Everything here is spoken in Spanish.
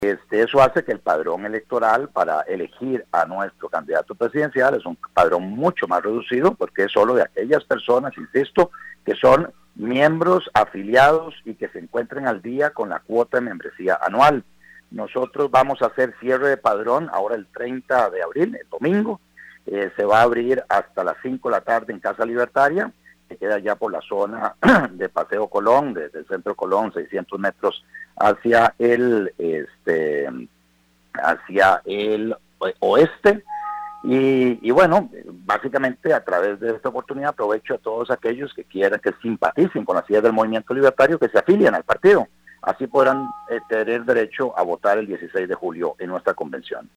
Eso hace que el padrón electoral para elegir a nuestro candidato presidencial es un padrón mucho más reducido, porque es solo de aquellas personas, insisto, que son miembros afiliados y que se encuentren al día con la cuota de membresía anual. Nosotros vamos a hacer cierre de padrón ahora el 30 de abril, el domingo. Se va a abrir hasta las 5 de la tarde en Casa Libertaria, que queda ya por la zona de Paseo Colón, desde el centro Colón, 600 metros hacia el oeste. Y bueno, básicamente a través de esta oportunidad aprovecho a todos aquellos que quieran, que simpaticen con las ideas del movimiento libertario, que se afilien al partido. Así podrán tener derecho a votar el 16 de julio en nuestra convención.